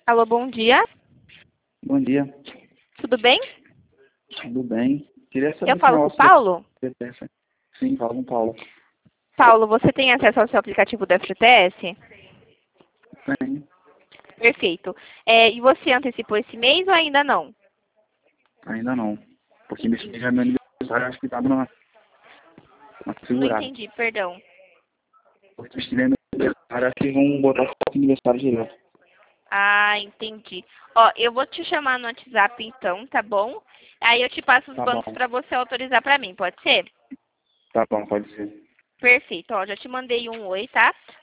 Alô, bom dia. Bom dia, Tudo bem? tudo bem? Queria Eu saber esse falo com o negócio Paulo? do FGTS. Sim, fala com o Paulo. Paulo, você tem acesso ao seu aplicativo do FGTS? Tem, Perfeito. E você antecipou esse mês ou ainda não? ainda não. Porque mês que vem já é meu aniversário, acho que tá na Não segurada. entendi, perdão. Porque mês que vem é meu aniversário, acho que vão botar só o aniversário direto. Ah, entendi. Ó, eu vou te chamar no WhatsApp então, tá bom? Aí eu te passo os Tá bom, bancos para você autorizar para mim, pode ser? tá bom, pode ser. Perfeito. Ó, já te mandei um oi, tá?